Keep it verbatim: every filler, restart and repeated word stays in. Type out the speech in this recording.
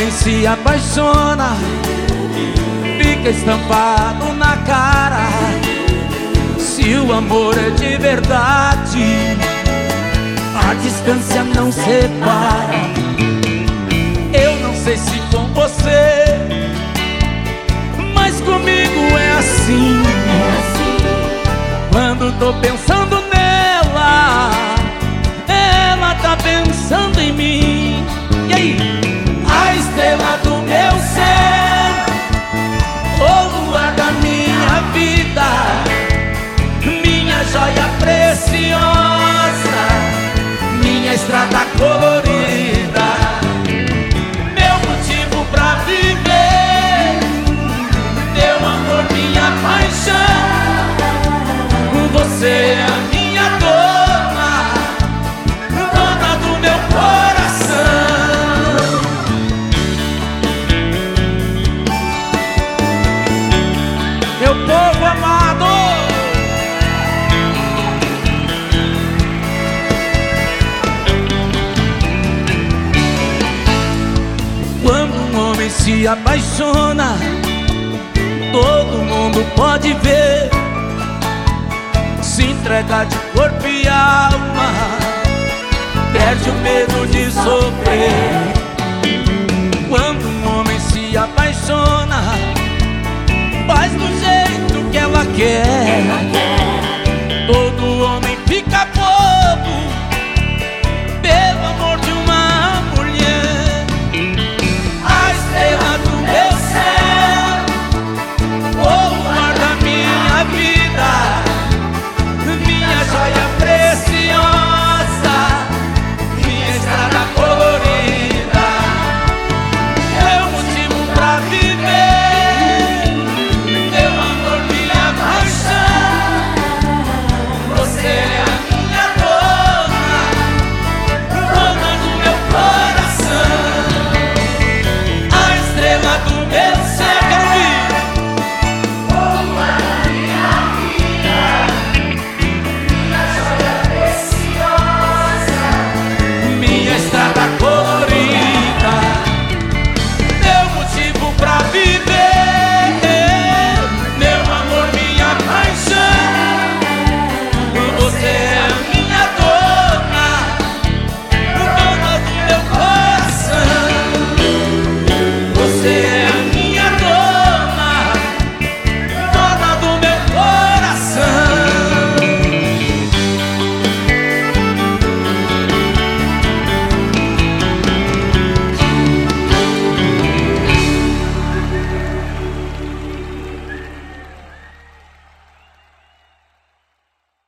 homem se apaixona, fica estampado na cara. Se o amor é de verdade, a distância não separa. Eu não sei se com você, mas comigo é assim. Quando tô pensando nela, ela tá pensando em mim. E aí? A estrela do meu ser, o luar da minha vida, minha joia preciosa, minha estrada colorida, meu motivo pra viver, meu amor, minha paixão. Você é a minha dona, dona do meu coração. Meu povo amado, quando um homem se apaixona, todo mundo pode ver, se entrega de corpo e alma, perde o medo de sofrer. Quando um homem se apaixona, faz do jeito que ela quer,